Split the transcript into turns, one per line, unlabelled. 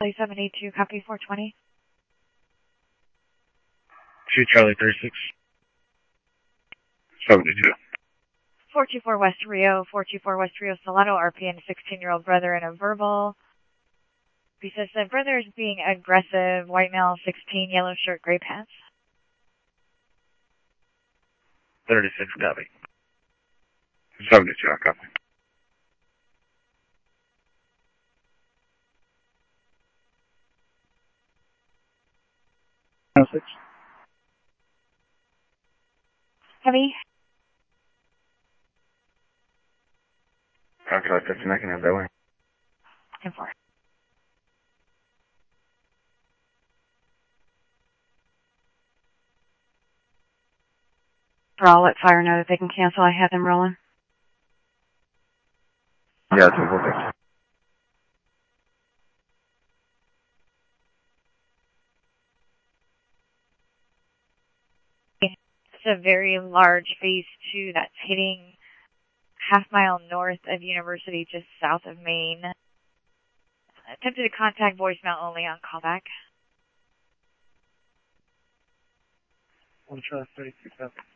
Charlie 72, copy 420.
2 Charlie 36. 72.
424 West Rio, 424 West Rio Salado, RPN 16-year-old brother in a verbal. He says the brother is being aggressive, white male, 16, yellow shirt, gray pants.
36, copy. 72, copy. Six.
Heavy.
Okay, like 15, I can have that way.
10-4.
I'll let fire know that they can cancel. I have them rolling.
Yeah, 246.
It's a very large phase 2 that's hitting half-mile north of University, just south of Maine. Attempted to contact voicemail only on callback.
1 Charlie 36, copy.